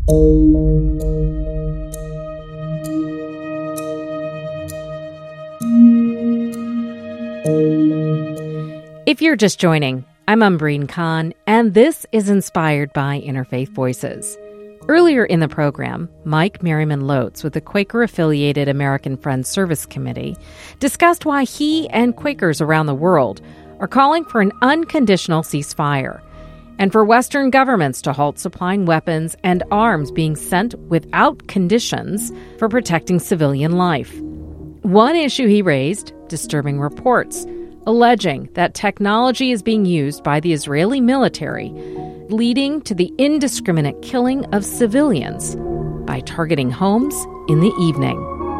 If you're just joining, I'm Umbreen Khan, and this is inspired by Interfaith Voices. Earlier in the program, Mike Merriman Loetz with the Quaker-affiliated American Friends Service Committee discussed why he and Quakers around the world are calling for an unconditional ceasefire and for Western governments to halt supplying weapons and arms being sent without conditions for protecting civilian life. One issue he raised, disturbing reports alleging that technology is being used by the Israeli military, leading to the indiscriminate killing of civilians by targeting homes in the evening.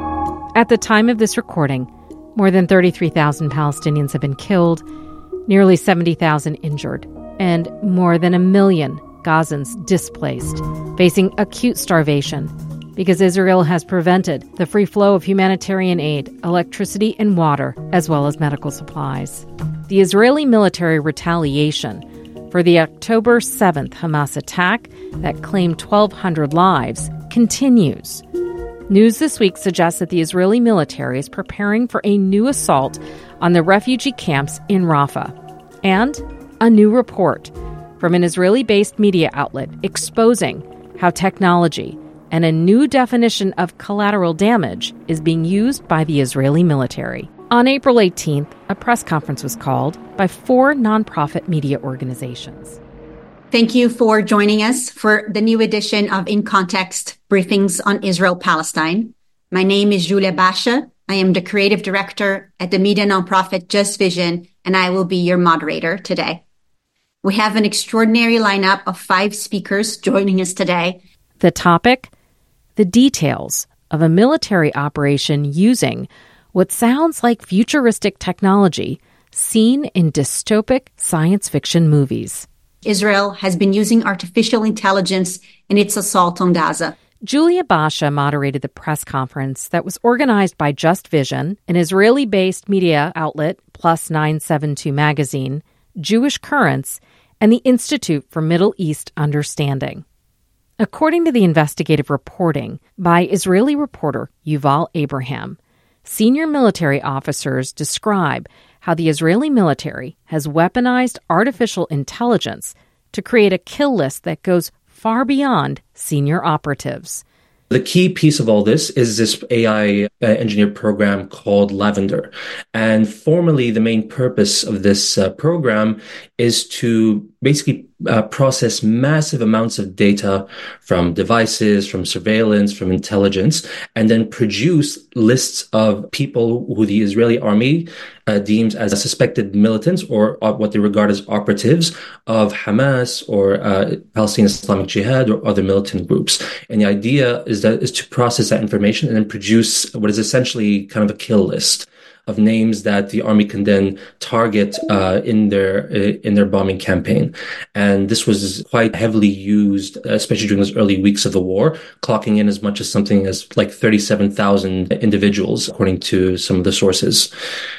At the time of this recording, more than 33,000 Palestinians have been killed, nearly 70,000 injured, and more than 1 million Gazans displaced, facing acute starvation because Israel has prevented the free flow of humanitarian aid, electricity, and water, as well as medical supplies. The Israeli military retaliation for the October 7th Hamas attack that claimed 1,200 lives continues. News this week suggests that the Israeli military is preparing for a new assault on the refugee camps in Rafah. And a new report from an Israeli-based media outlet exposing how technology and a new definition of collateral damage is being used by the Israeli military. On April 18th, a press conference was called by 4 nonprofit media organizations. Thank you for joining us for the new edition of In Context Briefings on Israel-Palestine. My name is Julia Basha. I am the creative director at the media nonprofit Just Vision, and I will be your moderator today. We have an extraordinary lineup of 5 speakers joining us today. The topic: the details of a military operation using what sounds like futuristic technology seen in dystopic science fiction movies. Israel has been using artificial intelligence in its assault on Gaza. Julia Basha moderated the press conference that was organized by Just Vision, an Israeli-based media outlet, Plus 972 magazine, Jewish Currents, and the Institute for Middle East Understanding. According to the investigative reporting by Israeli reporter Yuval Abraham, senior military officers describe how the Israeli military has weaponized artificial intelligence to create a kill list that goes far beyond senior operatives. The key piece of all this is this AI engineered program called Lavender. And formally, the main purpose of this program is to basically process massive amounts of data from devices, from surveillance, from intelligence, and then produce lists of people who the Israeli army deems as suspected militants or what they regard as operatives of Hamas or Palestinian Islamic Jihad or other militant groups. And the idea is to process that information and then produce what is essentially kind of a kill list of names that the army can then target in their bombing campaign. And this was quite heavily used, especially during those early weeks of the war, clocking in as much as something as like 37,000 individuals, according to some of the sources.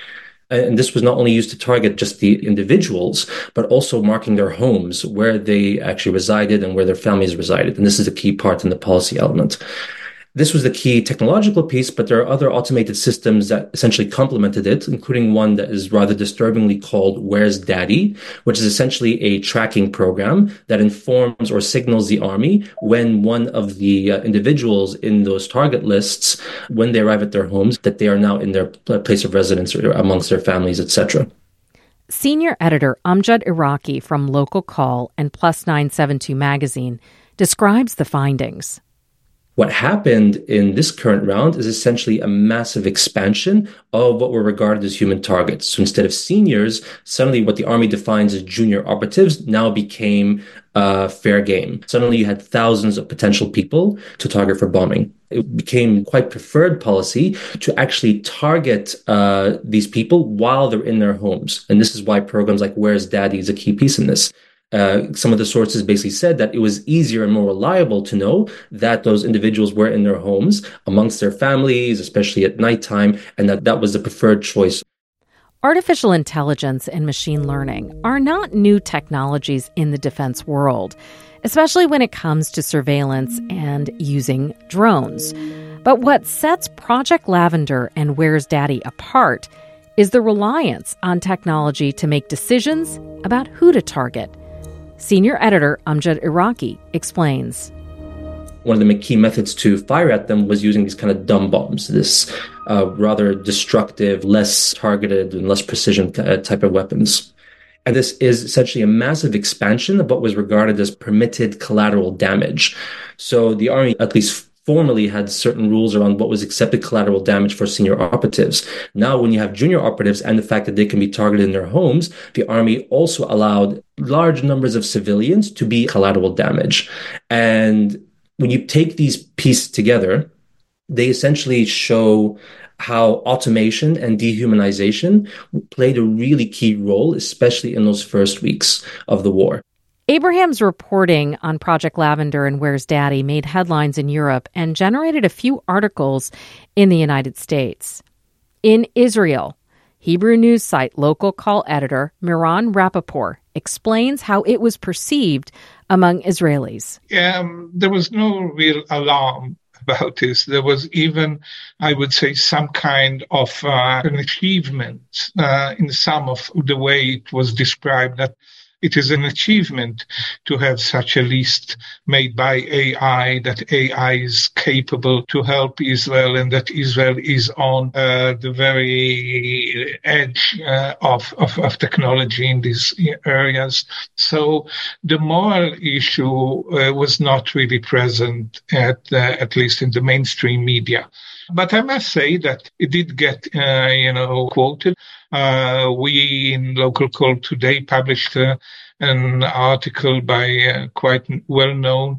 And this was not only used to target just the individuals, but also marking their homes, where they actually resided and where their families resided. And this is a key part in the policy element. This was the key technological piece, but there are other automated systems that essentially complemented it, including one that is rather disturbingly called Where's Daddy, which is essentially a tracking program that informs or signals the army when one of the individuals in those target lists, when they arrive at their homes, that they are now in their place of residence or amongst their families, etc. Senior editor Amjad Iraqi from Local Call and Plus 972 magazine describes the findings. What happened in this current round is essentially a massive expansion of what were regarded as human targets. So instead of seniors, suddenly what the army defines as junior operatives now became fair game. Suddenly you had thousands of potential people to target for bombing. It became quite preferred policy to actually target these people while they're in their homes. And this is why programs like Where's Daddy is a key piece in this. Some of the sources basically said that it was easier and more reliable to know that those individuals were in their homes amongst their families, especially at nighttime, and that was the preferred choice. Artificial intelligence and machine learning are not new technologies in the defense world. especially when it comes to surveillance and using drones. But what sets Project Lavender and Where's Daddy apart is the reliance on technology to make decisions about who to target. Senior editor Amjad Iraqi explains. One of the key methods to fire at them was using these kind of dumb bombs, this rather destructive, less targeted and less precision type of weapons. And this is essentially a massive expansion of what was regarded as permitted collateral damage. So the Army, at least formally, had certain rules around what was accepted collateral damage for senior operatives. Now, when you have junior operatives and the fact that they can be targeted in their homes, the Army also allowed large numbers of civilians to be collateral damage. And when you take these pieces together, they essentially show how automation and dehumanization played a really key role, especially in those first weeks of the war. Abraham's reporting on Project Lavender and Where's Daddy made headlines in Europe and generated a few articles in the United States. In Israel, Hebrew news site Local Call editor Miran Rapaport explains how it was perceived among Israelis. There was no real alarm about this. There was even, I would say, some kind of an achievement in some of the way it was described, that it is an achievement to have such a list made by AI, that AI is capable to help Israel and that Israel is on the very edge of technology in these areas. So the moral issue was not really present at least in the mainstream media. But I must say that it did get, quoted. We in Local Call today published an article by quite well-known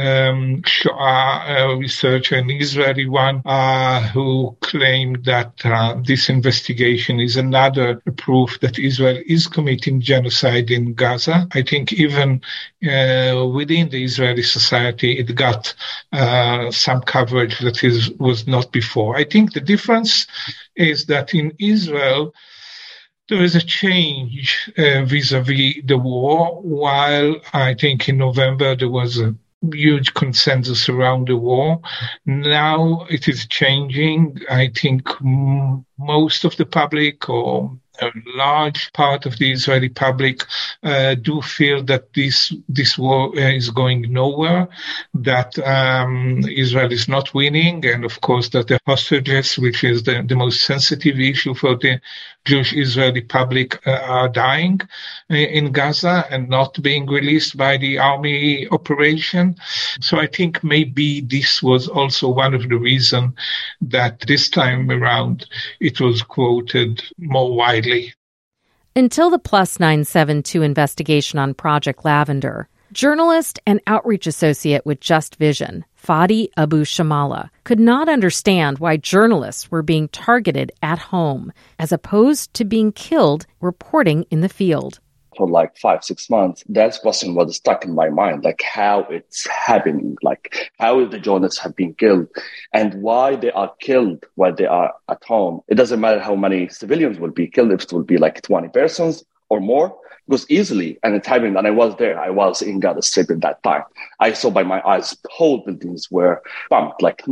Shoah researcher, an Israeli one, who claimed that this investigation is another proof that Israel is committing genocide in Gaza. I think even within the Israeli society, it got some coverage that was not before. I think the difference is that in Israel, there is a change vis-a-vis the war, while I think in November there was a huge consensus around the war. Now it is changing. I think most of the public, or a large part of the Israeli public, do feel that this war is going nowhere, that Israel is not winning, and of course that the hostages, which is the most sensitive issue for the Jewish Israeli public, are dying in Gaza and not being released by the army operation. So I think maybe this was also one of the reasons that this time around it was quoted more widely. Until the Plus 972 investigation on Project Lavender, journalist and outreach associate with Just Vision, Fadi Abu Shamala, could not understand why journalists were being targeted at home as opposed to being killed reporting in the field. For like 5-6 months, that question was stuck in my mind, like how it's happening, like how the journalists have been killed and why they are killed while they are at home. It doesn't matter how many civilians will be killed, if it will be like 20 persons or more, because easily, and it happened, and I was there, I was in Gaza Strip at that time. I saw by my eyes, whole buildings were bombed, like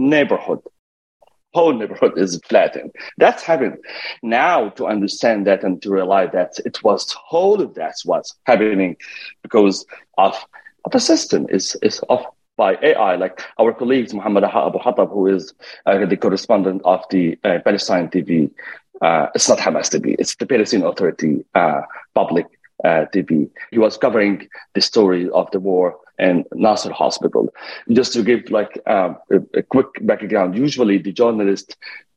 whole neighborhood is flattened. That's happened. Now to understand that and to realize that it was whole of that was happening because of a system is off by AI. Like our colleagues, Muhammad Abu Hatab, who is the correspondent of the Palestine TV. It's not Hamas TV. It's the Palestinian Authority public TV. He was covering the story of the war and Nasser Hospital. Just to give like a quick background, usually the journalists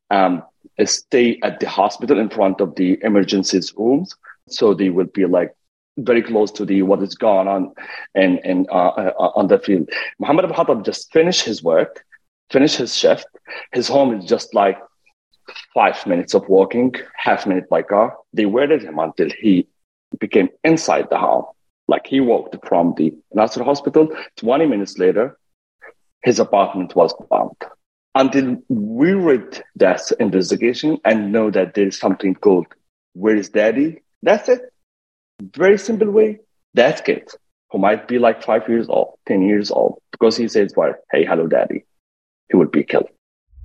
stay at the hospital in front of the emergencies rooms, so they will be like very close to what is going on and on the field. Muhammad Abu Hatab just finished his work, finished his shift. His home is just like 5 minutes of walking, half minute by car. They waited him until he became inside the home. Like he walked from the Nasser Hospital, 20 minutes later, his apartment was bombed. Until we read that investigation and know that there is something called Where's Daddy? That's it. Very simple way. That kid who might be like 5 years old, 10 years old, because he says, well, hey, hello, daddy, he would be killed.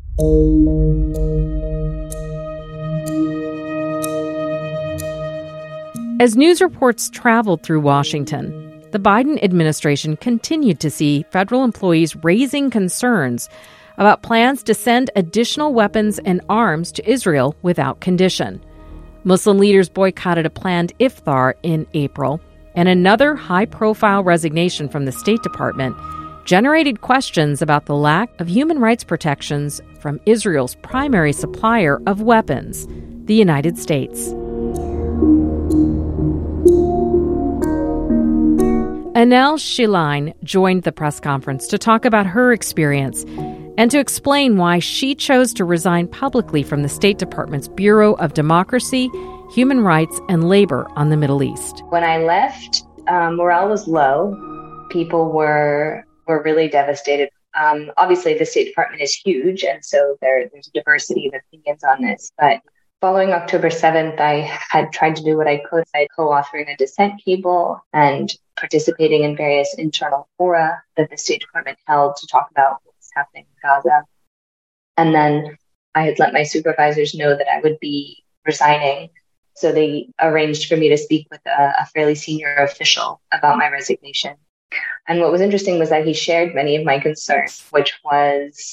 As news reports traveled through Washington, the Biden administration continued to see federal employees raising concerns about plans to send additional weapons and arms to Israel without condition. Muslim leaders boycotted a planned iftar in April, and another high-profile resignation from the State Department generated questions about the lack of human rights protections from Israel's primary supplier of weapons, the United States. Anel Shiline joined the press conference to talk about her experience and to explain why she chose to resign publicly from the State Department's Bureau of Democracy, Human Rights, and Labor on the Middle East. When I left, morale was low. People were really devastated. Obviously, the State Department is huge, and so there's a diversity of opinions on this. But following October 7th, I had tried to do what I could by co-authoring a dissent cable and participating in various internal fora that the State Department held to talk about what was happening in Gaza. And then I had let my supervisors know that I would be resigning. So they arranged for me to speak with a fairly senior official about my resignation. And what was interesting was that he shared many of my concerns, which was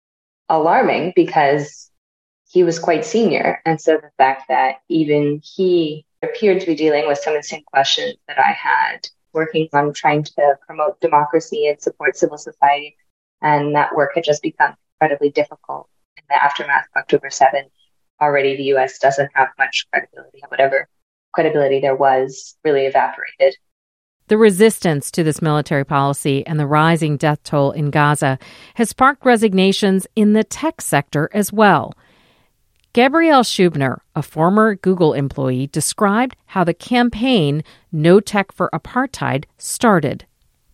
alarming because he was quite senior. And so the fact that even he appeared to be dealing with some of the same questions that I had, working on trying to promote democracy and support civil society. And that work had just become incredibly difficult in the aftermath of October 7th. Already the U.S. doesn't have much credibility. Whatever credibility there was really evaporated. The resistance to this military policy and the rising death toll in Gaza has sparked resignations in the tech sector as well. Gabrielle Schubner, a former Google employee, described how the campaign No Tech for Apartheid started.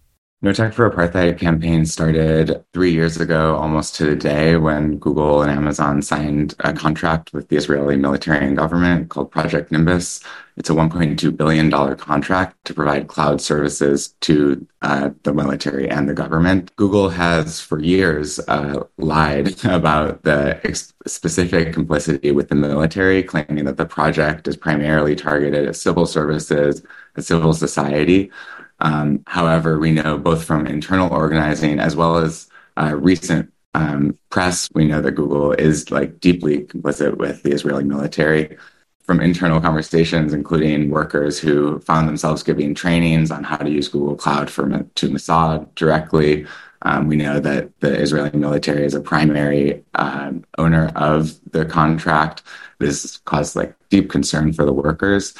No Tech for Apartheid campaign started 3 years ago, almost to the day, when Google and Amazon signed a contract with the Israeli military and government called Project Nimbus. It's a $1.2 billion contract to provide cloud services to the military and the government. Google has for years lied about the specific complicity with the military, claiming that the project is primarily targeted at civil services and civil society. However, we know both from internal organizing as well as recent press, we know that Google is deeply complicit with the Israeli military. From internal conversations, including workers who found themselves giving trainings on how to use Google Cloud to Mossad directly. We know that the Israeli military is a primary owner of the contract. This caused deep concern for the workers.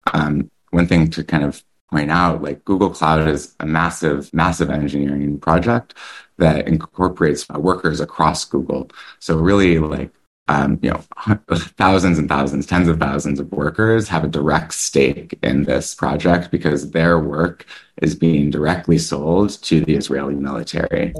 One thing to kind of point out, Google Cloud is a massive engineering project that incorporates workers across Google. So really thousands and thousands, tens of thousands of workers have a direct stake in this project because their work is being directly sold to the Israeli military.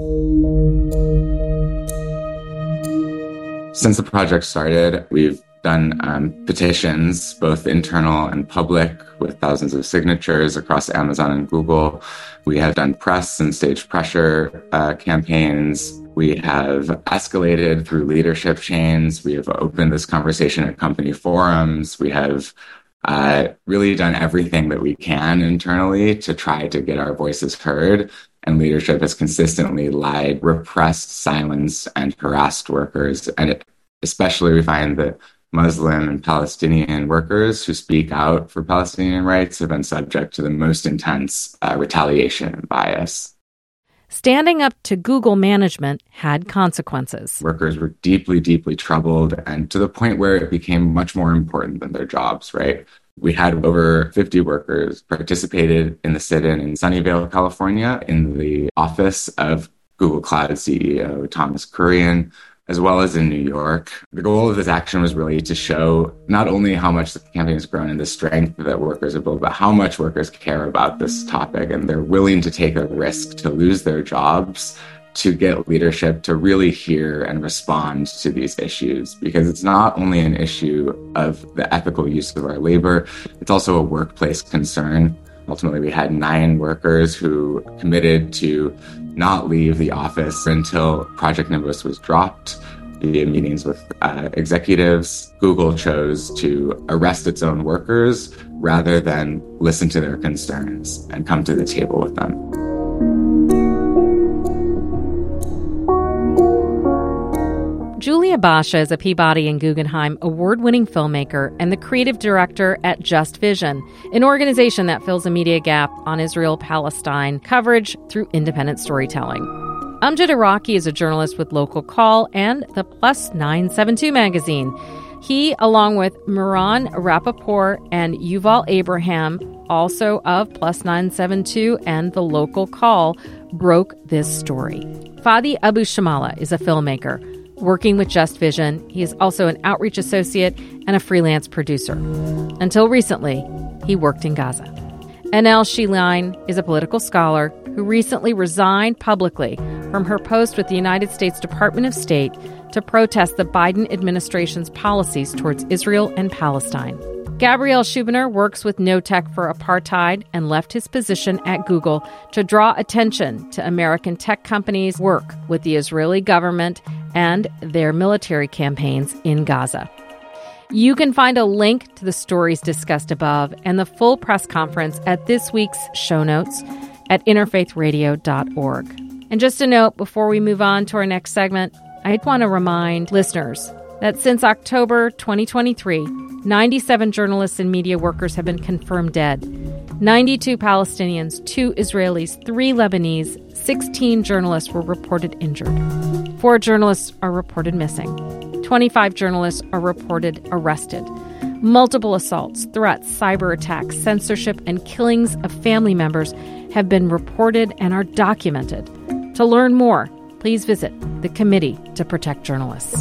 Since the project started, we've done petitions, both internal and public, with thousands of signatures across Amazon and Google. We have done press and staged pressure campaigns. We have escalated through leadership chains. We have opened this conversation at company forums. We have really done everything that we can internally to try to get our voices heard. And leadership has consistently lied, repressed, silenced, and harassed workers. And especially we find that Muslim and Palestinian workers who speak out for Palestinian rights have been subject to the most intense retaliation and bias. Standing up to Google management had consequences. Workers were deeply, deeply troubled, and to the point where it became much more important than their jobs, right? We had over 50 workers participated in the sit-in in Sunnyvale, California, in the office of Google Cloud CEO Thomas Kurian, as well as in New York. The goal of this action was really to show not only how much the campaign has grown and the strength that workers have built, but how much workers care about this topic, and they're willing to take a risk to lose their jobs to get leadership to really hear and respond to these issues, because it's not only an issue of the ethical use of our labor, it's also a workplace concern. Ultimately, we had 9 workers who committed to not leave the office until Project Nimbus was dropped. Via meetings with executives, Google chose to arrest its own workers rather than listen to their concerns and come to the table with them. Julia Basha is a Peabody and Guggenheim award-winning filmmaker and the creative director at Just Vision, an organization that fills a media gap on Israel-Palestine coverage through independent storytelling. Amjad Iraqi is a journalist with Local Call and the Plus 972 magazine. He, along with Moran Rappaport and Yuval Abraham, also of Plus 972 and the Local Call, broke this story. Fadi Abu Shamala is a filmmaker. Working with Just Vision, he is also an outreach associate and a freelance producer. Until recently, he worked in Gaza. Enel Shiline is a political scholar who recently resigned publicly from her post with the United States Department of State to protest the Biden administration's policies towards Israel and Palestine. Gabriel Schubiner works with No Tech for Apartheid and left his position at Google to draw attention to American tech companies' work with the Israeli government and their military campaigns in Gaza. You can find a link to the stories discussed above and the full press conference at this week's show notes at interfaithradio.org. And just a note before we move on to our next segment, I'd want to remind listeners that since October 2023, 97 journalists and media workers have been confirmed dead. 92 Palestinians, 2 Israelis, 3 Lebanese, 16 journalists were reported injured. 4 journalists are reported missing. 25 journalists are reported arrested. Multiple assaults, threats, cyber attacks, censorship, and killings of family members have been reported and are documented. To learn more, please visit the Committee to Protect Journalists.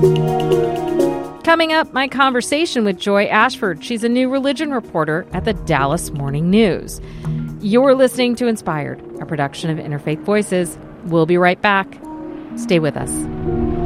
Coming up, my conversation with Joy Ashford. She's a new religion reporter at the Dallas Morning News. You're listening to Inspired, a production of Interfaith Voices. We'll be right back. Stay with us.